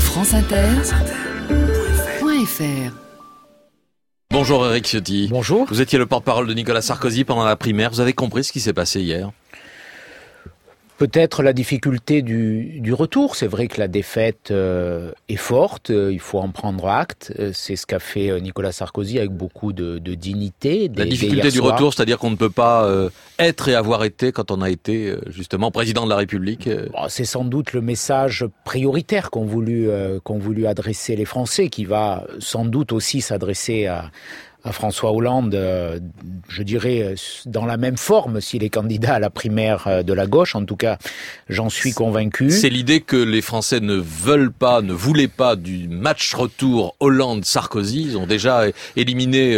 franceinter.fr. Bonjour Éric Ciotti. Bonjour. Vous étiez le porte-parole de Nicolas Sarkozy pendant la primaire. Vous avez compris ce qui s'est passé hier ? Peut-être la difficulté du retour. C'est vrai que la défaite est forte, il faut en prendre acte. C'est ce qu'a fait Nicolas Sarkozy avec beaucoup de dignité. La difficulté du retour, c'est-à-dire qu'on ne peut pas être et avoir été quand on a été justement président de la République. Bon, c'est sans doute le message prioritaire qu'ont voulu adresser les Français, qui va sans doute aussi s'adresser à François Hollande, je dirais, dans la même forme s'il est candidat à la primaire de la gauche. En tout cas, j'en suis convaincu. C'est l'idée que les Français ne voulaient pas du match retour Hollande-Sarkozy. Ils ont déjà éliminé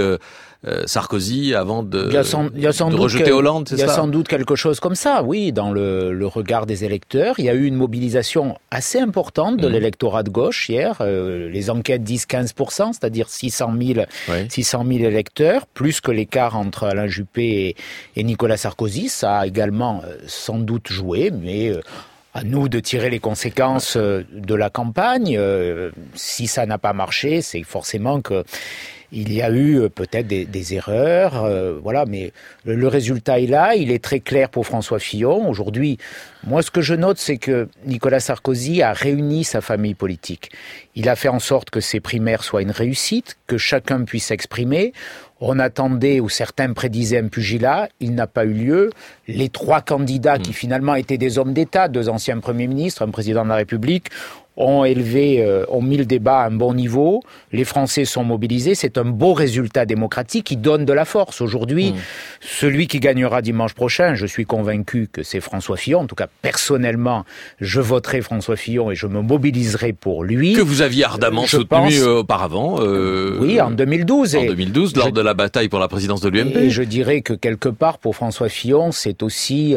Sarkozy avant de rejeter Hollande, c'est ça ? Il y a sans doute quelque chose comme ça, oui, dans le regard des électeurs. Il y a eu une mobilisation assez importante de l'électorat de gauche hier. Les enquêtes disent 15%, c'est-à-dire 600 000 électeurs, plus que l'écart entre Alain Juppé et Nicolas Sarkozy. Ça a également sans doute joué, mais à nous de tirer les conséquences de la campagne. Si ça n'a pas marché, c'est forcément que il y a eu peut-être des erreurs, voilà, mais le résultat est là, il est très clair pour François Fillon. Aujourd'hui, moi ce que je note, c'est que Nicolas Sarkozy a réuni sa famille politique. Il a fait en sorte que ces primaires soient une réussite, que chacun puisse s'exprimer. On attendait, ou certains prédisaient un pugilat, il n'a pas eu lieu. Les trois candidats qui finalement étaient des hommes d'État, deux anciens premiers ministres, un président de la République, ont mis le débat à un bon niveau. Les Français sont mobilisés. C'est un beau résultat démocratique qui donne de la force. Aujourd'hui, celui qui gagnera dimanche prochain, je suis convaincu que c'est François Fillon. En tout cas, personnellement, je voterai François Fillon et je me mobiliserai pour lui. Que vous aviez ardemment soutenu auparavant. Oui, en 2012. En 2012, lors de la bataille pour la présidence de l'UMP. Et je dirais que quelque part, pour François Fillon, c'est aussi...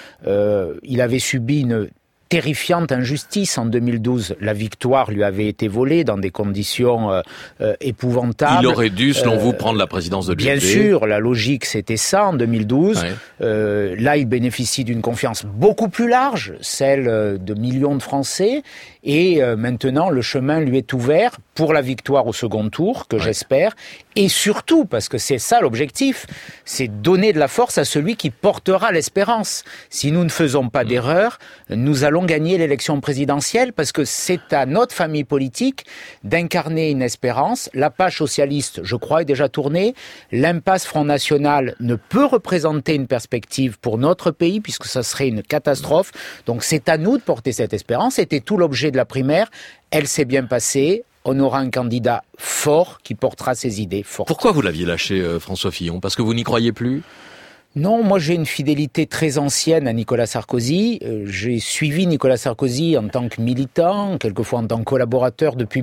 il avait subi une terrifiante injustice en 2012. La victoire lui avait été volée dans des conditions épouvantables. Il aurait dû, selon vous, prendre la présidence de l'UMP. Bien sûr, la logique c'était ça en 2012. Ouais. Là, il bénéficie d'une confiance beaucoup plus large, celle de millions de Français. Et maintenant, le chemin lui est ouvert pour la victoire au second tour, que j'espère. Et surtout, parce que c'est ça l'objectif, c'est donner de la force à celui qui portera l'espérance. Si nous ne faisons pas d'erreur, nous allons gagner l'élection présidentielle, parce que c'est à notre famille politique d'incarner une espérance. La page socialiste, je crois, est déjà tournée. L'impasse Front National ne peut représenter une perspective pour notre pays, puisque ça serait une catastrophe. Donc c'est à nous de porter cette espérance. C'était tout l'objet de la primaire. Elle s'est bien passée. On aura un candidat fort qui portera ses idées fortes. Pourquoi vous l'aviez lâché, François Fillon ? Parce que vous n'y croyez plus ? Non, moi j'ai une fidélité très ancienne à Nicolas Sarkozy. J'ai suivi Nicolas Sarkozy en tant que militant, quelquefois en tant que collaborateur depuis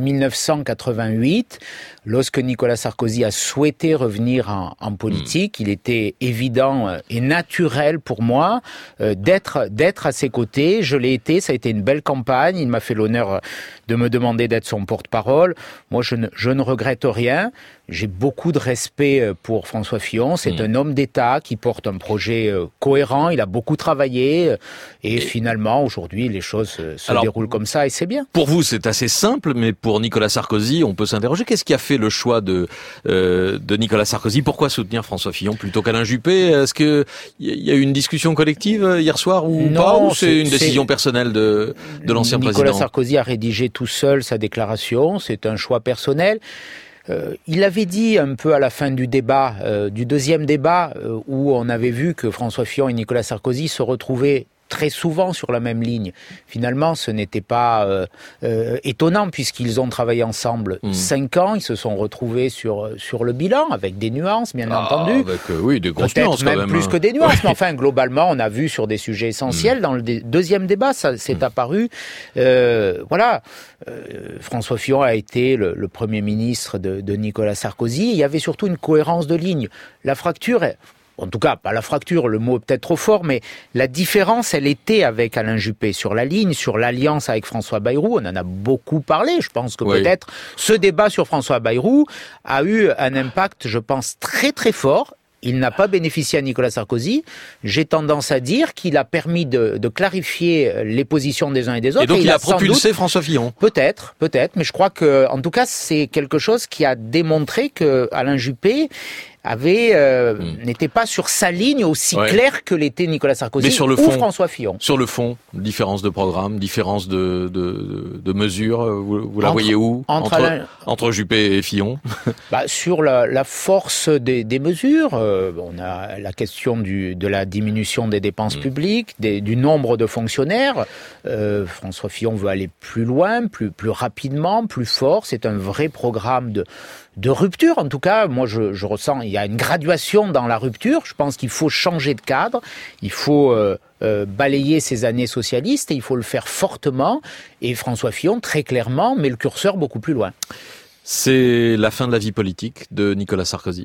1988. Lorsque Nicolas Sarkozy a souhaité revenir en politique, il était évident et naturel pour moi d'être à ses côtés. Je l'ai été, ça a été une belle campagne. Il m'a fait l'honneur de me demander d'être son porte-parole. Moi je ne regrette rien. J'ai beaucoup de respect pour François Fillon. C'est un homme d'État qui porte un projet cohérent. Il a beaucoup travaillé et finalement, aujourd'hui, les choses se déroulent comme ça et c'est bien. Pour vous, c'est assez simple, mais pour Nicolas Sarkozy, on peut s'interroger. Qu'est-ce qui a fait le choix de Nicolas Sarkozy ? Pourquoi soutenir François Fillon plutôt qu'Alain Juppé ? Est-ce qu'il y a eu une discussion collective hier soir ou pas ? Ou c'est une décision personnelle de l'ancien président ? Nicolas Sarkozy a rédigé tout seul sa déclaration. C'est un choix personnel. Il avait dit un peu à la fin du débat, du deuxième débat, où on avait vu que François Fillon et Nicolas Sarkozy se retrouvaient très souvent sur la même ligne. Finalement, ce n'était pas étonnant puisqu'ils ont travaillé ensemble 5 ans. Ils se sont retrouvés sur le bilan avec des nuances, bien entendu. Avec, des grosses nuances quand même. Plus que des nuances, mais enfin, globalement, on a vu sur des sujets essentiels. Dans le deuxième débat, ça s'est apparu. François Fillon a été le Premier ministre de Nicolas Sarkozy. Il y avait surtout une cohérence de ligne. La fracture... En tout cas, pas la fracture, le mot est peut-être trop fort, mais la différence, elle était avec Alain Juppé sur la ligne, sur l'alliance avec François Bayrou. On en a beaucoup parlé. Je pense que peut-être ce débat sur François Bayrou a eu un impact, je pense, très très fort. il n'a pas bénéficié à Nicolas Sarkozy. J'ai tendance à dire qu'il a permis de clarifier les positions des uns et des autres. Et donc il a propulsé François Fillon. Peut-être, mais je crois que, en tout cas, c'est quelque chose qui a démontré que Alain Juppé n'était pas sur sa ligne aussi claire que l'était Nicolas Sarkozy ou François Fillon. Sur le fond, différence de programme, différence de mesures, vous la voyez où entre Juppé et Fillon? Sur la force des mesures, on a la question de la diminution des dépenses publiques, du nombre de fonctionnaires. François Fillon veut aller plus loin, plus rapidement, plus fort. C'est un vrai programme de rupture. En tout cas, moi je ressens, il y a une graduation dans la rupture. Je pense qu'il faut changer de cadre, il faut balayer ces années socialistes et il faut le faire fortement. Et François Fillon, très clairement, met le curseur beaucoup plus loin. C'est la fin de la vie politique de Nicolas Sarkozy?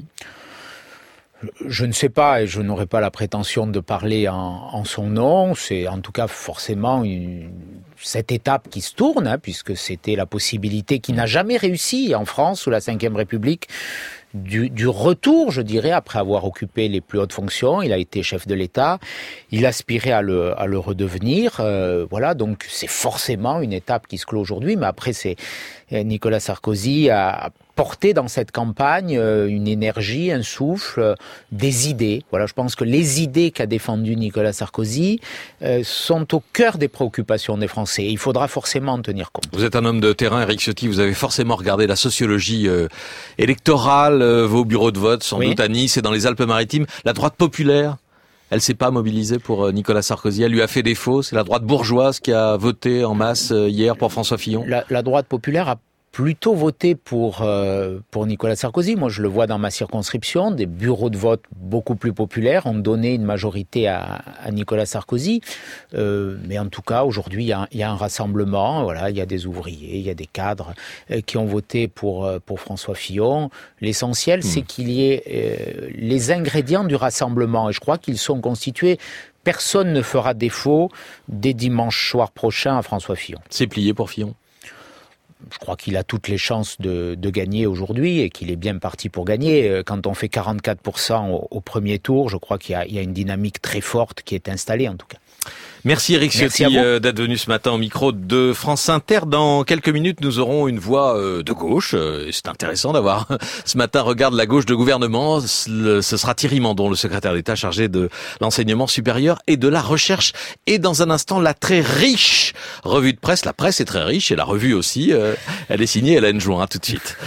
Je ne sais pas et je n'aurai pas la prétention de parler en son nom. C'est en tout cas forcément cette étape qui se tourne, puisque c'était la possibilité qui n'a jamais réussi en France sous la Ve République du retour, je dirais, après avoir occupé les plus hautes fonctions. Il a été chef de l'État, il aspirait à le redevenir. Donc c'est forcément une étape qui se clôt aujourd'hui, mais après Nicolas Sarkozy a porté dans cette campagne une énergie, un souffle, des idées. Je pense que les idées qu'a défendues Nicolas Sarkozy sont au cœur des préoccupations des Français. Et il faudra forcément en tenir compte. Vous êtes un homme de terrain, Éric Ciotti, vous avez forcément regardé la sociologie électorale, vos bureaux de vote, sans doute à Nice et dans les Alpes-Maritimes. La droite populaire, elle s'est pas mobilisée pour Nicolas Sarkozy, elle lui a fait défaut. C'est la droite bourgeoise qui a voté en masse hier pour François Fillon. La droite populaire a plutôt voté pour Nicolas Sarkozy. Moi, je le vois dans ma circonscription, des bureaux de vote beaucoup plus populaires ont donné une majorité à Nicolas Sarkozy. Mais en tout cas, aujourd'hui, il y a un rassemblement. Il y a des ouvriers, il y a des cadres qui ont voté pour François Fillon. L'essentiel, c'est qu'il y ait les ingrédients du rassemblement. Et je crois qu'ils sont constitués. Personne ne fera défaut dès dimanche soir prochain à François Fillon. C'est plié pour Fillon? Je crois qu'il a toutes les chances de gagner aujourd'hui et qu'il est bien parti pour gagner. Quand on fait 44% au premier tour, je crois qu'il y a une dynamique très forte qui est installée en tout cas. Merci Éric Ciotti d'être venu ce matin au micro de France Inter. Dans quelques minutes, nous aurons une voix de gauche. C'est intéressant d'avoir ce matin regarde la gauche de gouvernement. Ce sera Thierry Mandon, le secrétaire d'État chargé de l'enseignement supérieur et de la recherche. Et dans un instant, la très riche revue de presse. La presse est très riche et la revue aussi. Elle est signée Hélène Jouin. À tout de suite.